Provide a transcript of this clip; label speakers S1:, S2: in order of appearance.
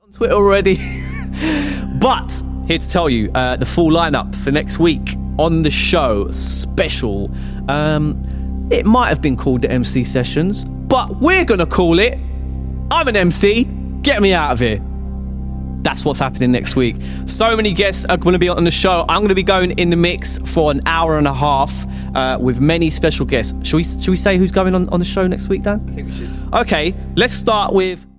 S1: Twitter already. But here to tell you the full lineup for next week on the show. Special. It might have been called the MC Sessions, but we're going to call it I'm an MC, get me out of here. That's what's happening next week. So many guests are going to be on the show. I'm going to be going in the mix for an hour and a half with many special guests. Should we say who's going on the show next week, Dan?
S2: I think we should.
S1: Okay, let's start with